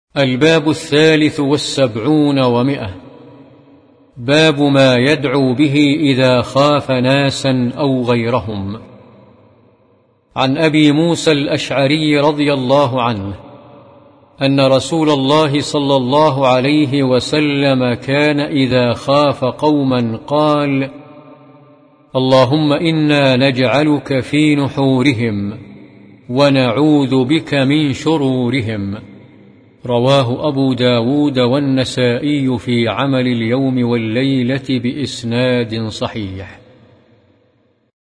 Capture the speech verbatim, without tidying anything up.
الباب الثالث والسبعون ومئة. باب ما يدعو به إذا خاف ناسا أو غيرهم. عن أبي موسى الأشعري رضي الله عنه أن رسول الله صلى الله عليه وسلم كان إذا خاف قوما قال: اللهم إنا نجعلك في نحورهم ونعوذ بك من شرورهم. رواه أبو داود والنسائي في عمل اليوم والليلة بإسناد صحيح.